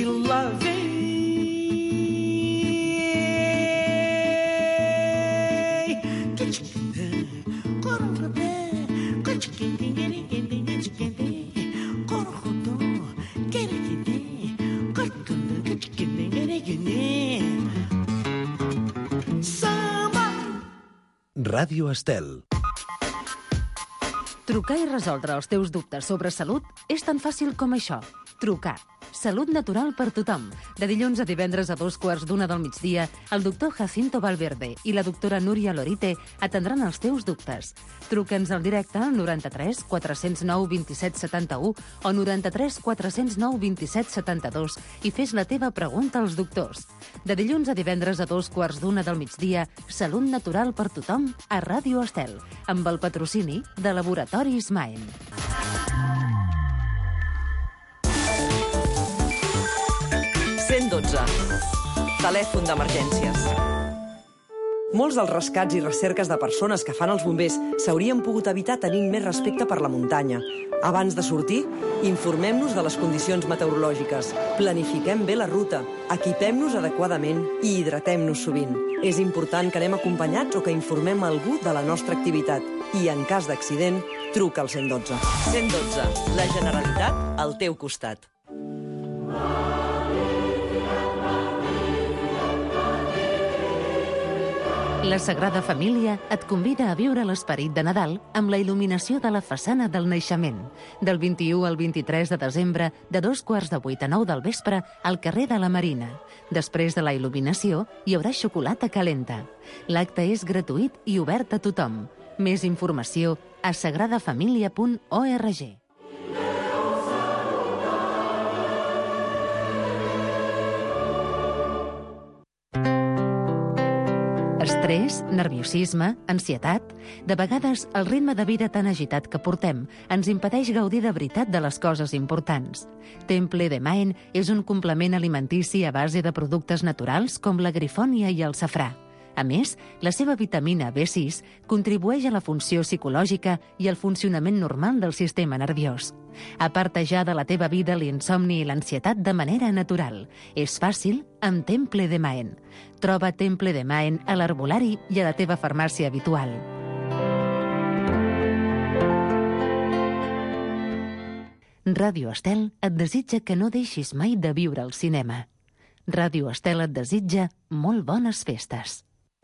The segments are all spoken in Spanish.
beloved. Ràdio Estel. Trucar i resoldre els teus dubtes sobre salut és tan fàcil com això. Trucar. Salut natural per tothom. De dilluns a divendres a 12:15 del migdia, el doctor Jacinto Valverde i la doctora Núria Lorite atendran els teus dubtes. Truca'ns al directe al 93 409 27 71 o 93 409 27 72 i fes la teva pregunta als doctors. De dilluns a divendres a 12:15 del migdia, Salut natural per tothom a Ràdio Estel, amb el patrocini de Laboratoris Maen. Telèfon d'emergències. Molts dels rescats i recerques de persones que fan els bombers s'haurien pogut evitar tenint més respecte per la muntanya. Abans de sortir, informem-nos de les condicions meteorològiques, planifiquem bé la ruta, equipem-nos adequadament i hidratem-nos sovint. És important que anem acompanyats o que informem algú de la nostra activitat. I en cas d'accident, truca al 112. 112. La Generalitat al teu costat. La Sagrada Família et convida a viure l'esperit de Nadal amb la il·luminació de la façana del naixement. Del 21 al 23 de desembre, de 7:45 a 9 del vespre, al carrer de la Marina. Després de la il·luminació, hi haurà xocolata calenta. L'acte és gratuït i obert a tothom. Més informació a sagradafamilia.org. Estrès, nerviosisme, ansietat... De vegades, el ritme de vida tan agitat que portem ens impedeix gaudir de veritat de les coses importants. Temple de Maen és un complement alimentici a base de productes naturals com la grifònia i el safrà. A més, la seva vitamina B6 contribueix a la funció psicològica i al funcionament normal del sistema nerviós. Aparta ja de la teva vida l'insomni i l'ansietat de manera natural. És fàcil amb Temple de Maen. Troba Temple de Maen a l'herbolari i a la teva farmàcia habitual. Ràdio Estel et desitja que no deixis mai de viure al cinema. Ràdio Estel et desitja molt bones festes.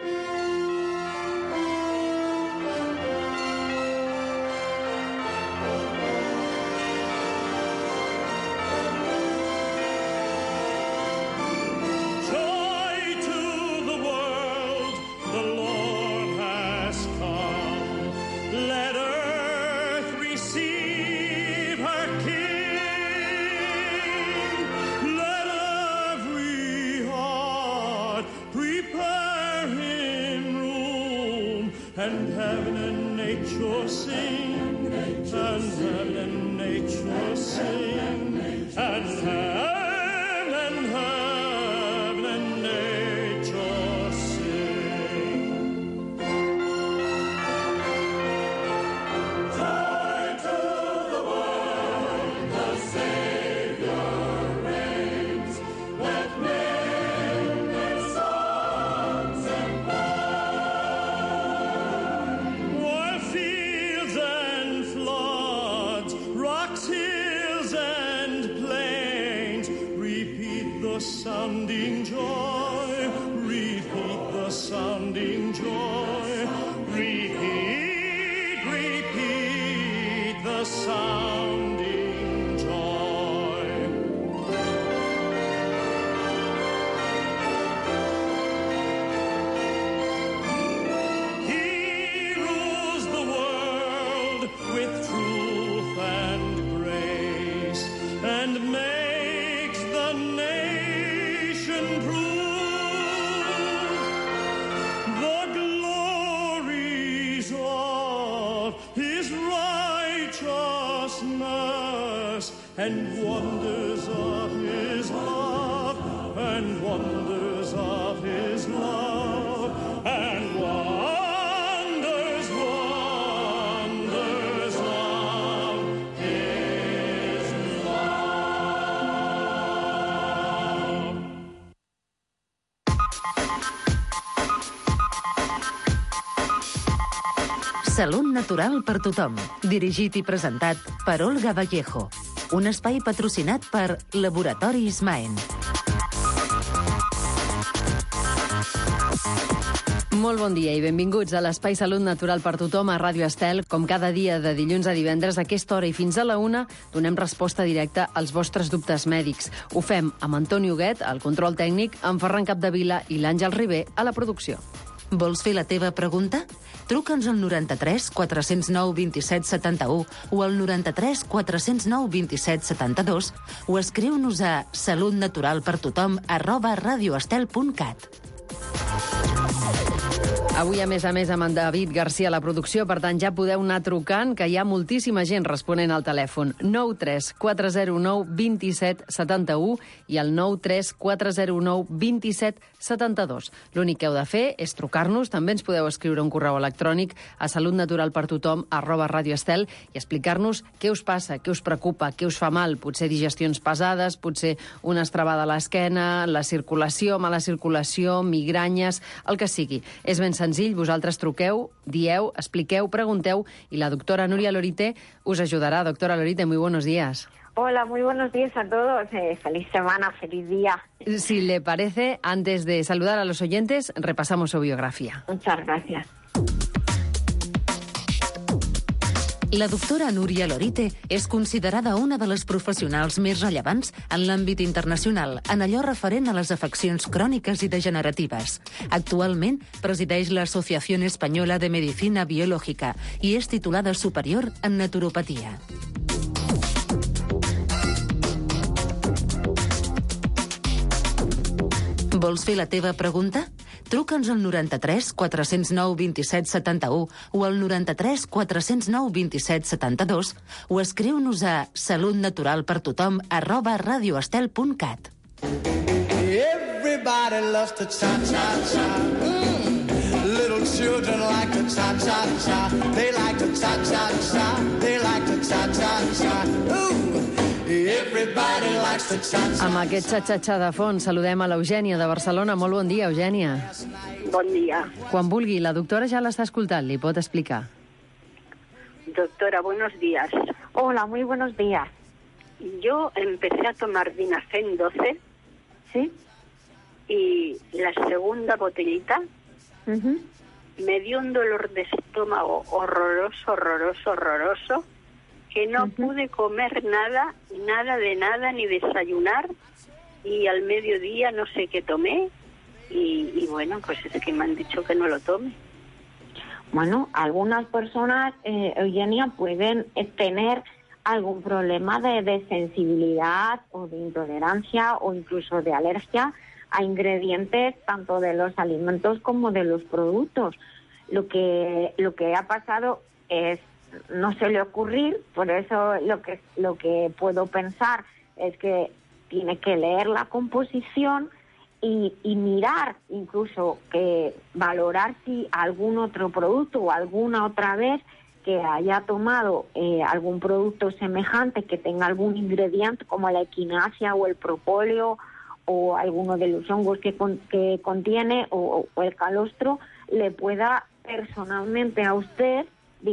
And heaven and nature sing, and heaven and nature sing, and heaven and nature sing. Joy to the world, the Savior reigns. Let men make songs and sounding joy, repeat the sounding joy, repeat the sounding joy. He rules the world with truth and grace, and makes the nation prove the glories of his righteousness and wonders of his love, and wonders of his love, and wonders of his love. Salut natural per tothom. Dirigit i presentat per Olga Vallejo. Un espai patrocinat per Laboratoris Maen. Molt bon dia i benvinguts a l'Espai Salut Natural per Tothom a Ràdio Estel. Com cada dia de dilluns a divendres, a aquesta hora i fins a la 1, donem resposta directa als vostres dubtes mèdics. Ho fem amb Antoni Huguet, al control tècnic, amb Ferran Capdevila i l'Àngel Ribé, a la producció. Vols fer la teva pregunta? Truca'ns al 93 409 27 71 o al 93 409 27 72 o escriu-nos a salutnaturalpertothom@radioestel.cat. Avui, a més, amb en David Garcia a la producció, per tant, ja podeu anar trucant, que hi ha moltíssima gent responent al telèfon. 93 409 27 71 i el 93 409 27 72. L'únic que heu de fer és trucar-nos. També ens podeu escriure un correu electrònic a salutnaturalpertothom@radioestel i explicar-nos què us passa, què us preocupa, què us fa mal. Potser digestions pesades, potser una estrabada a l'esquena, la circulació, mala circulació, migranyes, el que sigui. És ben senzill, vosaltres truqueu, dieu, expliqueu, pregunteu i la doctora Núria Lorite us ajudarà. Doctora Lorite, muy buenos días. Hola, muy buenos días a todos. Feliz semana, feliz día. Si le parece, antes de saludar a los oyentes, repasamos su biografía. Muchas gracias. La doctora Núria Lorite és considerada una de les professionals més rellevants en l'àmbit internacional en allò referent a les afeccions cròniques i degeneratives. Actualment presideix l'Associació Espanyola de Medicina Biològica i és titulada superior en naturopatia. Vols fer la teva pregunta? Truca'ns al 93 409 27 71 o al 93 409 27 72 o escriu-nos a salutnaturalpertothom@radioestel.cat. Everybody loves to cha-cha-cha. Little children like to cha-cha-cha. They like to cha-cha-cha. They like to cha-cha-cha. Everybody likes to cha-cha. Amb aquest xa-xa-xa de fons saludem a l'Eugènia de Barcelona. Molt bon dia, Eugènia. Bon dia. Quan vulgui, la doctora ja l'està escoltant, li pot explicar. Doctora, buenos días. Hola, muy buenos días. Yo empecé a tomar Dinafen 12. ¿Sí? Y la segunda botellita me dio un dolor de estómago horroroso, que no pude comer nada, ni desayunar, y al mediodía no sé qué tomé, y bueno, pues es que me han dicho que no lo tome. Bueno, algunas personas, Eugenia, pueden tener algún problema de sensibilidad o de intolerancia o incluso de alergia a ingredientes tanto de los alimentos como de los productos. Lo que ha pasado es no suele ocurrir, por eso lo que puedo pensar es que tiene que leer la composición y mirar, incluso que valorar si algún otro producto o alguna otra vez que haya tomado algún producto semejante que tenga algún ingrediente como la equinacia o el propóleo o alguno de los hongos que contiene o el calostro, le pueda personalmente a usted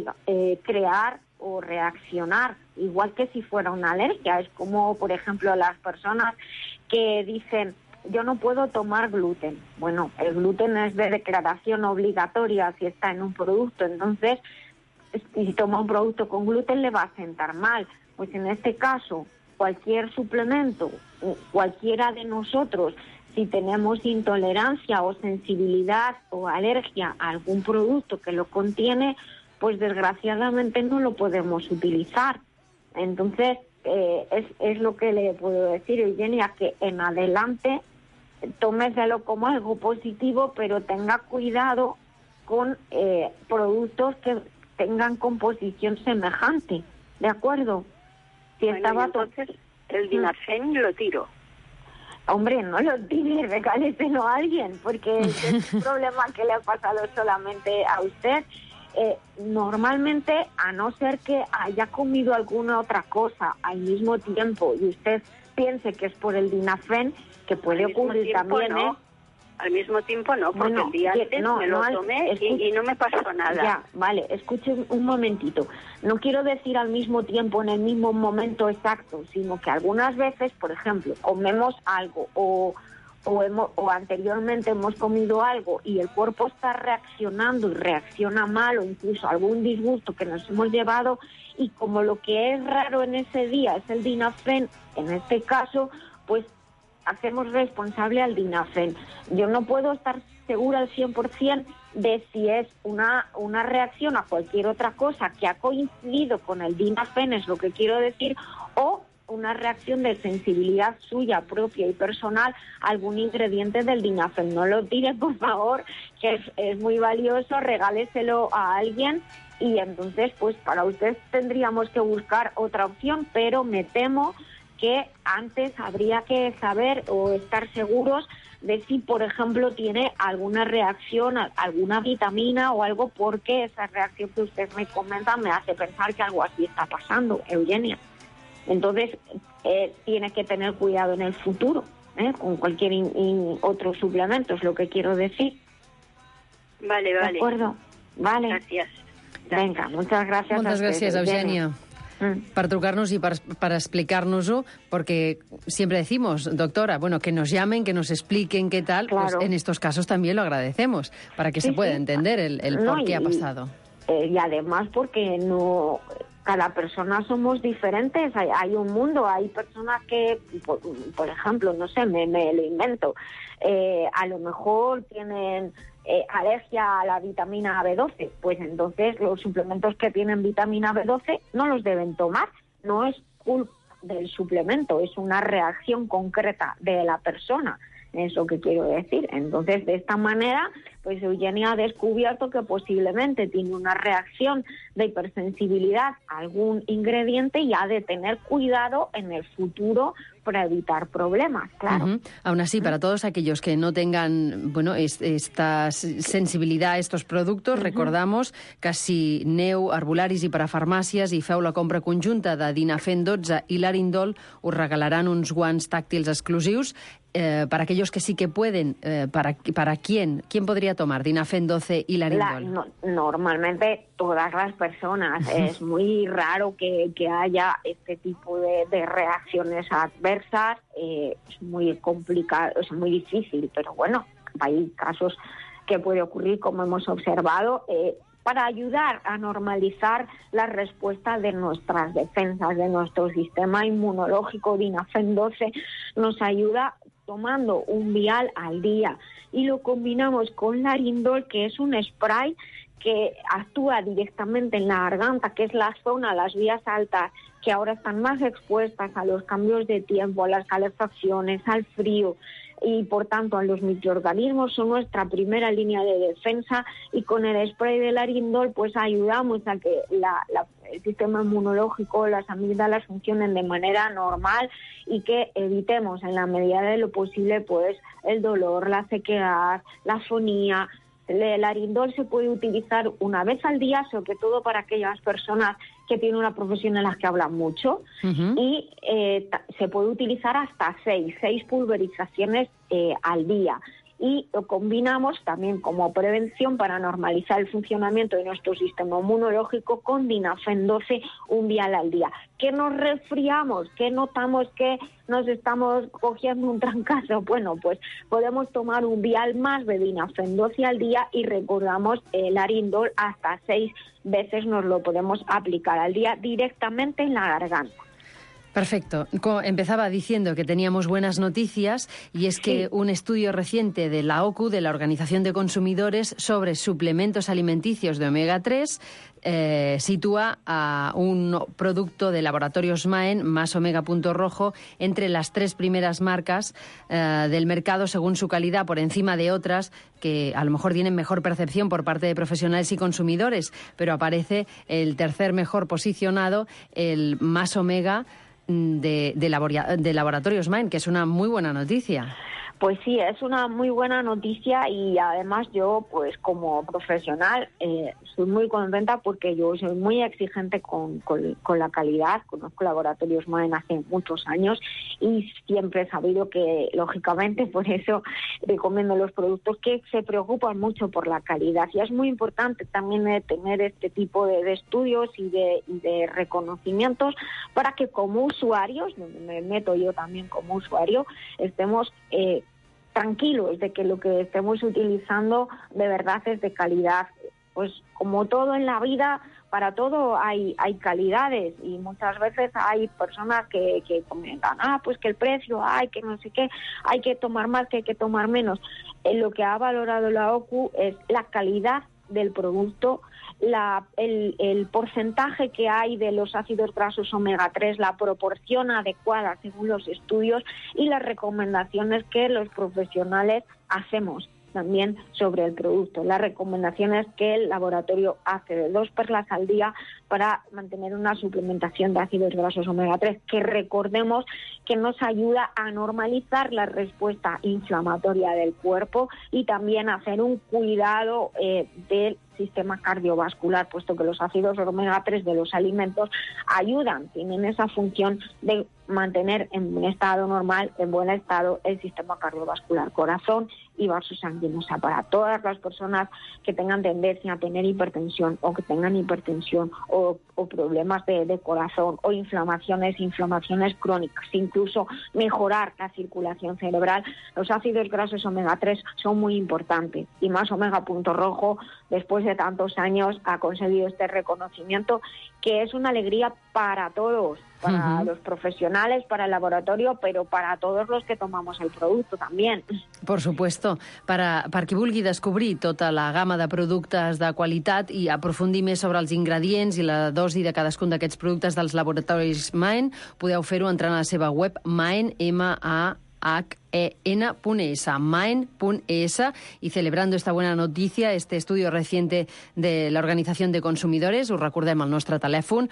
crear o reaccionar, igual que si fuera una alergia. Es como, por ejemplo, las personas que dicen, yo no puedo tomar gluten. Bueno, el gluten es de declaración obligatoria si está en un producto, entonces, si toma un producto con gluten le va a sentar mal. Pues en este caso, cualquier suplemento, cualquiera de nosotros, si tenemos intolerancia o sensibilidad o alergia a algún producto que lo contiene, pues desgraciadamente no lo podemos utilizar. Entonces, es lo que le puedo decir, Eugenia, que en adelante tómeselo como algo positivo, pero tenga cuidado con productos que tengan composición semejante, ¿de acuerdo? Si bueno, entonces el Dinafen lo tiro. Hombre, no lo tires, regáleselo a alguien, porque es un problema que le ha pasado solamente a usted. Normalmente, a no ser que haya comido alguna otra cosa al mismo tiempo y usted piense que es por el Dinafen, que puede ocurrir también, no. Al mismo tiempo no, porque Bueno, el día antes me lo tomé y no me pasó nada. Ya, vale, escuche un momentito. No quiero decir al mismo tiempo, en el mismo momento exacto, sino que algunas veces, por ejemplo, comemos algo o anteriormente hemos comido algo y el cuerpo está reaccionando y reacciona mal, o incluso algún disgusto que nos hemos llevado, y como lo que es raro en ese día es el Dinafen, en este caso, pues hacemos responsable al Dinafen. Yo no puedo estar segura al 100% de si es una reacción a cualquier otra cosa que ha coincidido con el Dinafen, es lo que quiero decir, o una reacción de sensibilidad suya propia y personal a algún ingrediente del Dinafen. No lo tire, por favor, que es muy valioso, regáleselo a alguien, y entonces pues para usted tendríamos que buscar otra opción, pero me temo que antes habría que saber o estar seguros de si, por ejemplo, tiene alguna reacción, alguna vitamina o algo, porque esa reacción que usted me comenta me hace pensar que algo así está pasando, Eugenia. Entonces, tiene que tener cuidado en el futuro, con cualquier otro suplemento, es lo que quiero decir. Vale. ¿De acuerdo? Vale. Gracias. Venga, muchas gracias. Moltes gràcies, Eugènia, per trucar-nos y para explicarnos-ho, porque siempre decimos, doctora, bueno, que nos llamen, que nos expliquen qué tal. Claro. Pues en estos casos también lo agradecemos, para que se pueda entender el por qué ha pasado. Y además porque no... Cada persona somos diferentes, hay un mundo, hay personas que, por ejemplo, no sé, me lo invento, a lo mejor tienen alergia a la vitamina B12, pues entonces los suplementos que tienen vitamina B12 no los deben tomar, no es culpa del suplemento, es una reacción concreta de la persona. Es lo que quiero decir. Entonces, de esta manera, pues Eugenia ha descubierto que posiblemente tiene una reacción de hipersensibilidad a algún ingrediente y ha de tener cuidado en el futuro para evitar problemas, claro. Aún así, para todos aquellos que no tengan esta sensibilidad a estos productos, recordamos que si aneu a Arbolaris i Parafarmàcies i feu la compra conjunta de Dinafen 12 i Larindol, us regalaran uns guants tàctils exclusius. Para aquellos que sí que pueden, ¿para quién podría tomar Dinafen 12 y Larindol? Normalmente todas las personas. Es muy raro que haya este tipo de reacciones adversas. Es muy complicado, es muy difícil, pero bueno, hay casos que puede ocurrir, como hemos observado, para ayudar a normalizar la respuesta de nuestras defensas, de nuestro sistema inmunológico. Dinafen 12 nos ayuda tomando un vial al día y lo combinamos con Larindol, que es un spray que actúa directamente en la garganta, que es la zona, las vías altas, que ahora están más expuestas a los cambios de tiempo, a las calefacciones, al frío y por tanto a los microorganismos. Son nuestra primera línea de defensa, y con el spray de Larindol pues ayudamos a que el sistema inmunológico, las amígdalas funcionen de manera normal y que evitemos en la medida de lo posible pues el dolor, la sequedad, la afonía. El Larindol se puede utilizar una vez al día, sobre todo para aquellas personas que tienen una profesión en la que hablan mucho, y se puede utilizar hasta 6 pulverizaciones al día. Y lo combinamos también como prevención para normalizar el funcionamiento de nuestro sistema inmunológico con Dinafen 12, un vial al día. ¿Que nos resfriamos? ¿Que notamos que nos estamos cogiendo un trancazo? Bueno, pues podemos tomar un vial más de Dinafen 12 al día, y recordamos el Larindol hasta 6 veces nos lo podemos aplicar al día directamente en la garganta. Perfecto. Empezaba diciendo que teníamos buenas noticias, y es que un estudio reciente de la OCU, de la Organización de Consumidores, sobre suplementos alimenticios de omega 3, sitúa a un producto de Laboratorios Maen, Más Omega Punto Rojo, entre las 3 primeras marcas del mercado según su calidad, por encima de otras que a lo mejor tienen mejor percepción por parte de profesionales y consumidores, pero aparece el tercer mejor posicionado, el Más Omega de Laboratorios Maen, que es una muy buena noticia. Pues sí, es una muy buena noticia y además yo, pues como profesional, estoy muy contenta porque yo soy muy exigente con la calidad. Conozco laboratorios Maen hace muchos años y siempre he sabido que, lógicamente, por eso recomiendo los productos que se preocupan mucho por la calidad. Y es muy importante también tener este tipo de estudios y de reconocimientos para que como usuarios, donde me meto yo también como usuario, estemos tranquilos de que lo que estemos utilizando de verdad es de calidad. Pues como todo en la vida, para todo hay calidades y muchas veces hay personas que comentan, pues que el precio, que no sé qué, hay que tomar más, que hay que tomar menos. Lo que ha valorado la OCU es la calidad del producto, el porcentaje que hay de los ácidos grasos omega 3, la proporción adecuada según los estudios y las recomendaciones que los profesionales hacemos también sobre el producto. Las recomendaciones que el laboratorio hace de 2 perlas al día para mantener una suplementación de ácidos grasos omega 3, que recordemos que nos ayuda a normalizar la respuesta inflamatoria del cuerpo y también a hacer un cuidado del sistema cardiovascular, puesto que los ácidos omega 3 de los alimentos tienen esa función de mantener en un estado normal, en buen estado, el sistema cardiovascular, corazón y vasos sanguíneos. O sea, para todas las personas que tengan tendencia a tener hipertensión o que tengan hipertensión o problemas de corazón o inflamaciones crónicas, incluso mejorar la circulación cerebral, los ácidos grasos omega 3 son muy importantes. Y más Omega Punto Rojo, después de tantos años, ha conseguido este reconocimiento que es una alegría para todos, para los profesionales, para el laboratorio, però para todos los que tomamos el producto también. Por supuesto. Per qui vulgui descobrir tota la gamma de productes de qualitat i aprofundir més sobre els ingredients i la dosi de cadascun d'aquests productes dels laboratoris Maen, podeu fer-ho entrant a la seva web Maen, MAHEN.es, maen.es, y celebrando esta buena noticia, este estudio reciente de la Organización de Consumidores, us recordem el nostre telèfon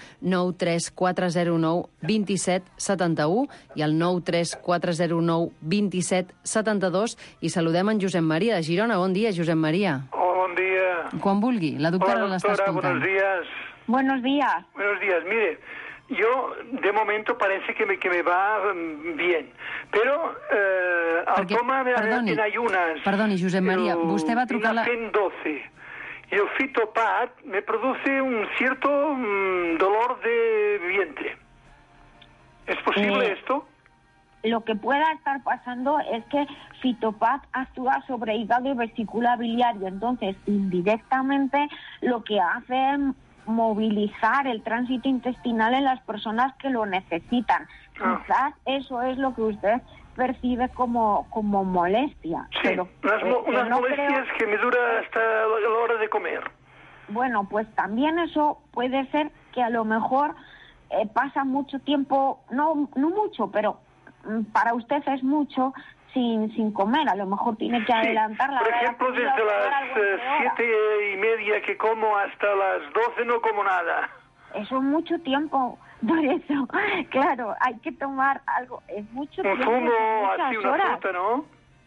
93409 27 71 i el 93409 27 72, i saludem en Josep Maria de Girona. Bon dia, Josep Maria. Bon dia. Quan vulgui, la doctora l'està escoltant. Buenos días. Buenos días. Buenos días. Mire, yo de momento parece que me va bien, pero al tomar en ayunas... Perdoni, Josep Maria, vostè va trucar una FEN 12 y el Fitopat me produce un cierto dolor de vientre. ¿Es posible esto? Lo que pueda estar pasando es que Fitopat actúa sobre hígado y vesícula biliar, y entonces indirectamente lo que hace es movilizar el tránsito intestinal en las personas que lo necesitan. Quizás eso es lo que usted percibe como molestia. Sí, pero unas molestias que me dura hasta la hora de comer. Bueno, pues también eso puede ser que a lo mejor pasa mucho tiempo, no mucho, pero para usted es mucho, sin comer. A lo mejor tiene que adelantar la hora. Por ejemplo, desde las 7:30 que como hasta las 12 no como nada. Eso es mucho tiempo. Por eso, claro, hay que tomar algo. Es mucho tiempo. Un zumo, así una fruta, ¿no?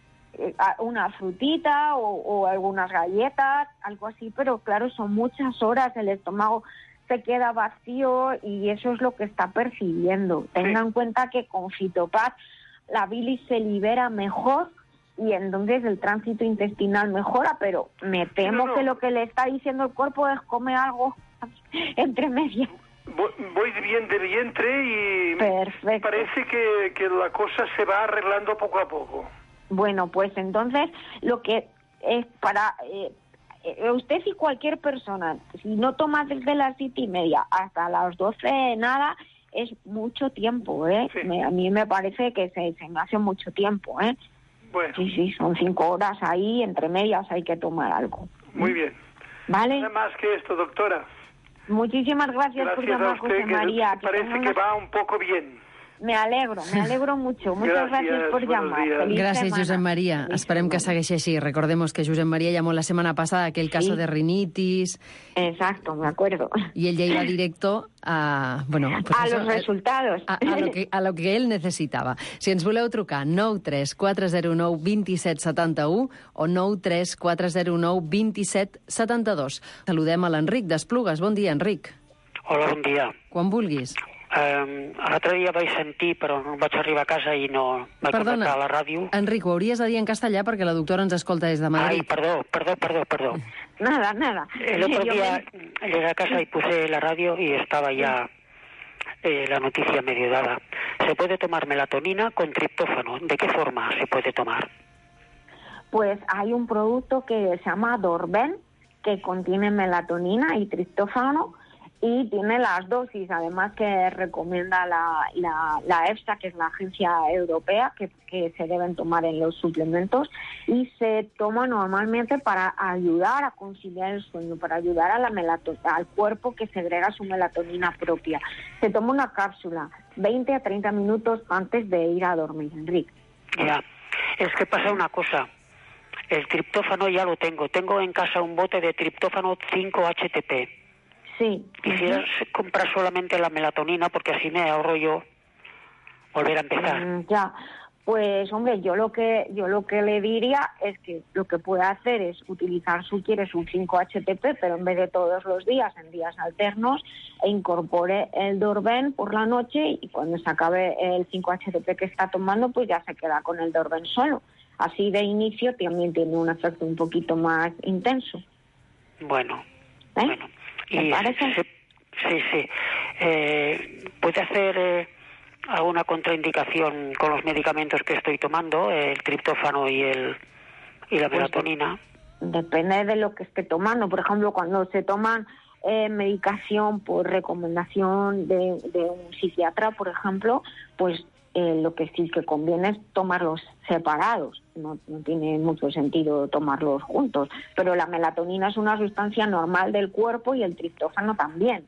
Una frutita o algunas galletas, algo así, pero claro, son muchas horas, el estómago se queda vacío y eso es lo que está percibiendo. Tenga en cuenta que con Fitopat la bilis se libera mejor y entonces el tránsito intestinal mejora, pero me temo que lo que le está diciendo el cuerpo es come algo entre medias. Voy bien de vientre y Perfecto. Parece que la cosa se va arreglando poco a poco. Bueno, pues entonces lo que es para usted y cualquier persona, si no toma desde las 7:30 hasta las 12 nada, es mucho tiempo, ¿eh? Sí. A mí me parece que se me hace mucho tiempo, ¿eh? Bueno. Sí, son 5 horas ahí, entre medias hay que tomar algo. Muy bien. ¿Vale? Nada más que esto, doctora. Muchísimas gracias por llamar, a usted, José María. Que parece que va un poco bien. Me alegro mucho. Muchas gracias por llamar. Feliz Gràcies, setmana. Josep Maria. Feliz Esperem que setmana. segueixi així. Recordemos que Josep Maria llamó la semana pasada aquel caso de rinitis. Exacto, me acuerdo. Y él ya iba directo a... Bueno, pues A eso, los resultados. a lo que él necessitava. Si ens voleu trucar, 93 409 27 71 o 93 409 27 72. Saludem a l'Enric d'Esplugues. Bon dia, Enric. Hola, bon dia. Quan vulguis. L'altre dia vaig sentir, però no vaig arribar a casa i no vaig connectar a la ràdio. Enric, ho hauries de dir en castellà perquè la doctora ens escolta des de Madrid. Ay, perdó. Nada. El otro día llegué a casa y puse la radio y estaba ya la noticia medio dada. Se puede tomar melatonina con triptófano. ¿De qué forma se puede tomar? Pues hay un producto que se llama Dorben, que contiene melatonina y triptófano, y tiene las dosis, además que recomienda la EFSA, que es la agencia europea, que se deben tomar en los suplementos, y se toma normalmente para ayudar a conciliar el sueño, para ayudar a al cuerpo que segrega su melatonina propia. Se toma una cápsula 20 a 30 minutos antes de ir a dormir, Enrique. Ya, es que pasa una cosa. El triptófano ya lo tengo. Tengo en casa un bote de triptófano 5-HTP. Sí. Quisiera comprar solamente la melatonina porque así me ahorro yo volver a empezar. Ya, pues hombre, yo lo que le diría es que lo que puede hacer es utilizar, si quieres, un 5-HTP, pero en vez de todos los días, en días alternos, e incorpore el Dorben por la noche, y cuando se acabe el 5-HTP que está tomando, pues ya se queda con el Dorben solo. Así de inicio también tiene un efecto un poquito más intenso. Bueno. ¿Te parece? Sí. ¿Puede hacer alguna contraindicación con los medicamentos que estoy tomando, el triptófano y la melatonina? Depende de lo que esté tomando. Por ejemplo, cuando se toman medicación por recomendación de un psiquiatra, por ejemplo, pues lo que sí que conviene es tomarlos separados. No tiene mucho sentido tomarlos juntos. Pero la melatonina es una sustancia normal del cuerpo y el triptófano también.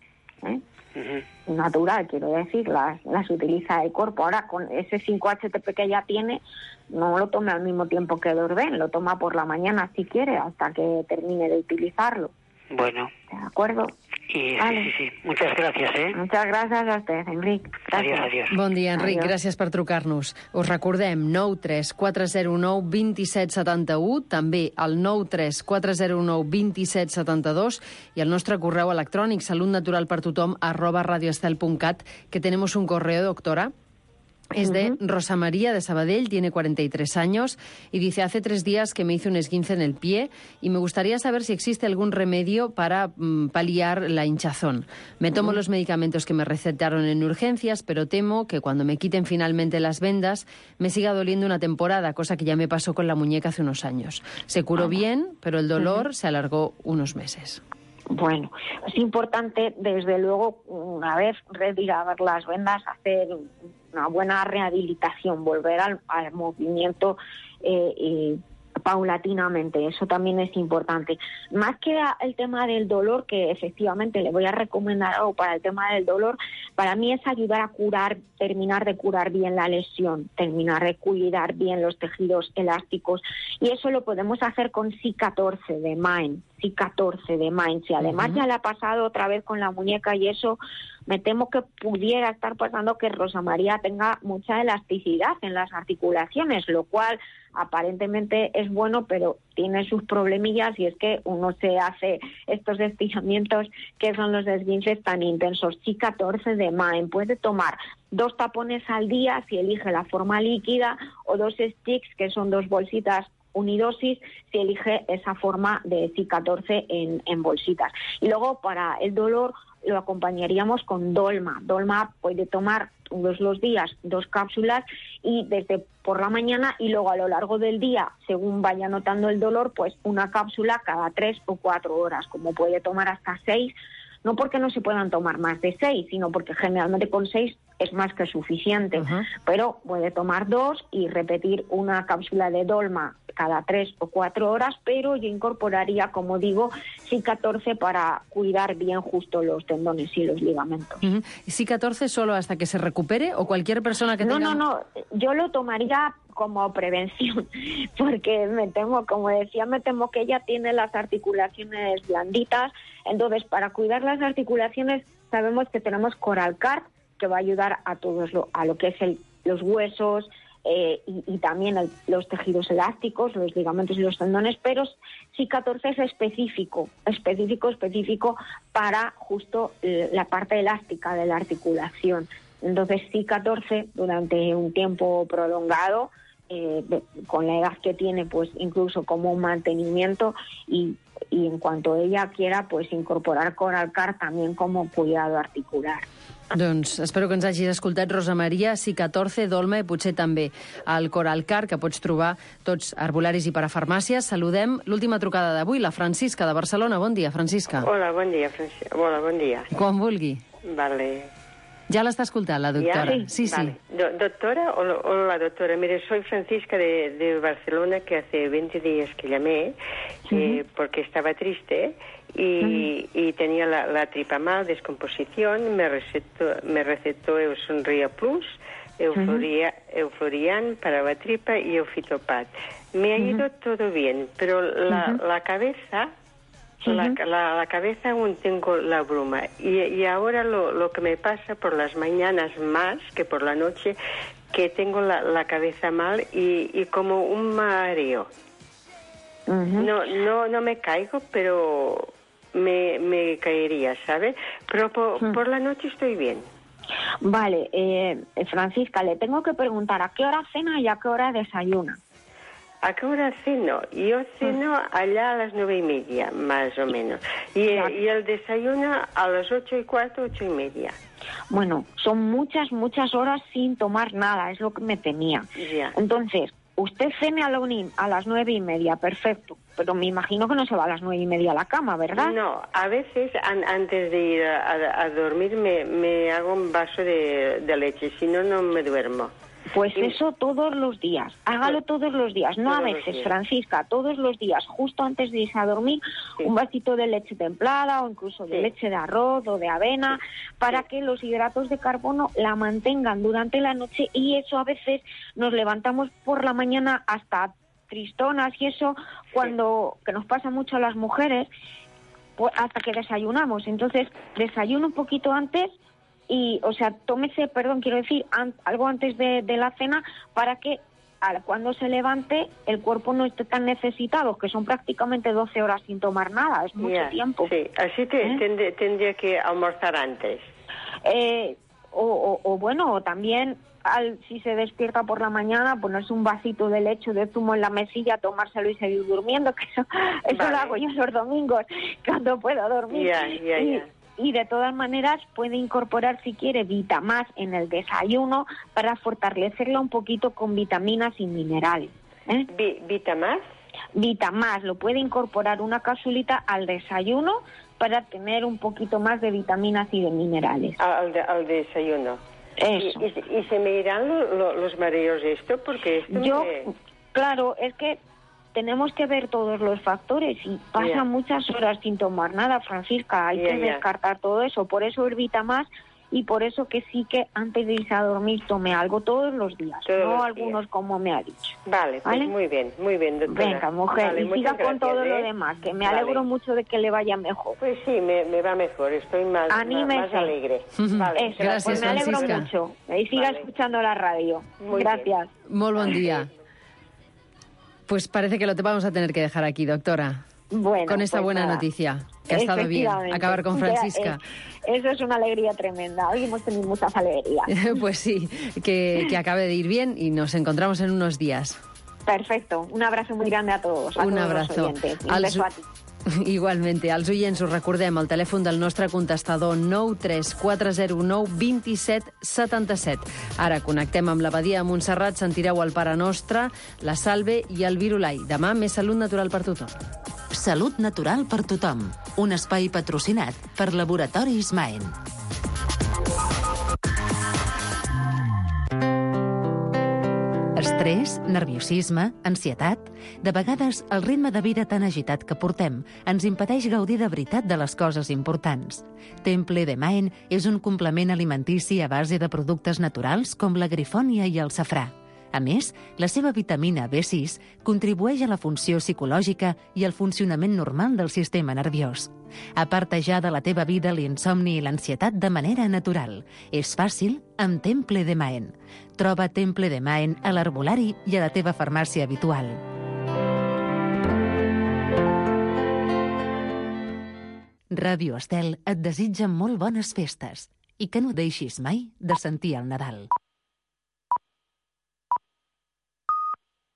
Natural, quiero decir, las utiliza el cuerpo. Ahora, con ese 5-HTP que ya tiene, no lo tome al mismo tiempo que Dorben, lo toma por la mañana si quiere, hasta que termine de utilizarlo. Bueno. ¿De acuerdo? Vale. Sí. Muchas gracias, Muchas gràcies a usted, Enric. Adiós. Bon dia, Enric. Adiós. Gràcies per trucar-nos. Us recordem, 93 409 27 71, també el 93 409 27 72 i el nostre correu electrònic salutnaturalpertothom @radioestel.cat, que tenemos un correo, doctora. Es de Rosa María de Sabadell, tiene 43 años y dice: hace 3 días que me hice un esguince en el pie y me gustaría saber si existe algún remedio para paliar la hinchazón. Me tomo los medicamentos que me recetaron en urgencias, pero temo que cuando me quiten finalmente las vendas me siga doliendo una temporada, cosa que ya me pasó con la muñeca hace unos años. Se curó bien, pero el dolor se alargó unos meses. Bueno, es importante, desde luego, una vez retiradas las vendas, hacer una buena rehabilitación, volver al movimiento paulatinamente. Eso también es importante. Más que el tema del dolor, que efectivamente le voy a recomendar algo para el tema del dolor, para mí es ayudar a curar, terminar de curar bien la lesión, terminar de cuidar bien los tejidos elásticos, y eso lo podemos hacer con SI14 de Main. SI14 de Main. Si además ya le ha pasado otra vez con la muñeca y eso, me temo que pudiera estar pasando que Rosa María tenga mucha elasticidad en las articulaciones, lo cual aparentemente es bueno, pero tiene sus problemillas, y es que uno se hace estos estiramientos que son los esguinces tan intensos. SI14 de Main. Puede tomar 2 tapones al día si elige la forma líquida, o 2 sticks, que son 2 bolsitas unidosis, si elige esa forma de SI14 en bolsitas. Y luego, para el dolor, lo acompañaríamos con Dolma. Dolma puede tomar todos los días 2 cápsulas, y desde por la mañana, y luego a lo largo del día, según vaya notando el dolor, pues una cápsula cada 3 o 4 horas, como puede tomar hasta 6. No porque no se puedan tomar más de 6, sino porque generalmente con 6 es más que suficiente, pero puede tomar 2 y repetir una cápsula de Dolma cada 3 o 4 horas, pero yo incorporaría, como digo, SI-14 para cuidar bien justo los tendones y los ligamentos. ¿SI-14 solo hasta que se recupere o cualquier persona que tenga...? No, yo lo tomaría como prevención, porque me temo que ella tiene las articulaciones blanditas, entonces para cuidar las articulaciones sabemos que tenemos Coralcard, que va a ayudar a a lo que es los huesos y también los tejidos elásticos, los ligamentos y los tendones, pero SI-14 es específico para justo la parte elástica de la articulación. Entonces SI-14 durante un tiempo prolongado, con la edad que tiene, pues incluso como un mantenimiento y en cuanto ella quiera, pues incorporar Coralcard también como cuidado articular. Doncs espero que ens hagis escoltat, Rosa Maria, SI-14, Dolma i potser també el Coralcard, que pots trobar tots arbolaris i parafarmàcies. Saludem l'última trucada d'avui, la Francisca de Barcelona. Bon dia, Francisca. Hola, bon dia, Francisca. Hola, bon dia. Quan vulgui. Vale. Ya la está escoltant, la doctora. ¿Ya? Sí. Vale. ¿Doctora o la doctora? Mire, soy Francisca de Barcelona, que hace 20 días que llamé porque estaba triste y tenía la tripa mal, descomposición. Me recetó Eusonria Plus, Euflorian para la tripa y Eufitopat. Me ha ido todo bien, pero la cabeza... La cabeza aún tengo la bruma y ahora lo que me pasa por las mañanas más que por la noche, que tengo la cabeza mal y como un mareo. No me caigo, pero me caería, ¿sabe? Pero por la noche estoy bien. Vale, Francisca, le tengo que preguntar, ¿a qué hora cena y a qué hora desayuna? ¿A qué hora ceno? Yo ceno allá a las 9:30, más o menos. Y el desayuno a las 8:15, 8:30. Bueno, son muchas horas sin tomar nada, es lo que me temía. Ya. Entonces, usted cene a las 9:30, perfecto. Pero me imagino que no se va a las 9:30 a la cama, ¿verdad? No, a veces antes de ir a dormir me hago un vaso de leche, si no, no me duermo. Pues eso todos los días, hágalo todos los días, no a veces, Francisca, todos los días, justo antes de irse a dormir, un vasito de leche templada o incluso de leche de arroz o de avena, para que los hidratos de carbono la mantengan durante la noche, y eso a veces nos levantamos por la mañana hasta tristonas y eso, que nos pasa mucho a las mujeres, pues hasta que desayunamos. Entonces, desayuno un poquito antes. Y, o sea, tómese, algo antes de la cena para que cuando se levante el cuerpo no esté tan necesitado, que son prácticamente 12 horas sin tomar nada, es mucho tiempo. Sí, así tendría que almorzar antes. O también, si se despierta por la mañana, ponerse un vasito de leche de zumo en la mesilla, tomárselo y seguir durmiendo, que eso lo hago yo los domingos, cuando puedo dormir. Y de todas maneras puede incorporar, si quiere, Vitamás en el desayuno para fortalecerla un poquito con vitaminas y minerales. ¿Vitamás? Vitamás, lo puede incorporar una capsulita al desayuno para tener un poquito más de vitaminas y de minerales. Al desayuno. Eso. ¿Y se me irán los mareos esto? Porque claro, es que tenemos que ver todos los factores y pasan muchas horas sin tomar nada, Francisca. Hay que descartar todo eso. Por eso el Vitamás y por eso que sí que antes de irse a dormir tome algo todos los días, algunos como me ha dicho. Vale, pues muy bien, doctora. Venga, mujer, y siga con todo lo demás, que me alegro mucho de que le vaya mejor. Pues sí, me va mejor, estoy más alegre. Vale. Eso, Gràcies, pues me alegro Francisca. mucho. Y siga escuchando la radio. Gracias. Molt bon dia. Pues parece que lo vamos a tener que dejar aquí, doctora. Bueno, con esta pues buena nada. noticia, que ha estado bien acabar con Francisca. Eso es una alegría tremenda. Hoy hemos tenido muchas alegrías. Pues sí, que acabe de ir bien y nos encontramos en unos días. Perfecto. Un abrazo muy grande a todos. Un abrazo. Un beso a ti. Igualmente, als oients us recordem el telèfon del nostre contestador 93409 2777. Ara connectem amb l'Abadia de Montserrat, sentireu el Pare Nostre, la Salve i el Virulai. Demà més salut natural per tothom. Salut natural per tothom. Un espai patrocinat per Laboratoris Maen. Estrès, nerviosisme, ansietat... De vegades, el ritme de vida tan agitat que portem ens impedeix gaudir de veritat de les coses importants. Temple de Maen és un complement alimentici a base de productes naturals com la grifònia i el safrà. A més, la seva vitamina B6 contribueix a la funció psicològica i al funcionament normal del sistema nerviós. Aparta ja de la teva vida l'insomni i l'ansietat de manera natural. És fàcil amb Temple de Maen. Troba Temple de Maen a l'herbolari i a la teva farmàcia habitual. Ràdio Estel et desitja molt bones festes i que no deixis mai de sentir el Nadal.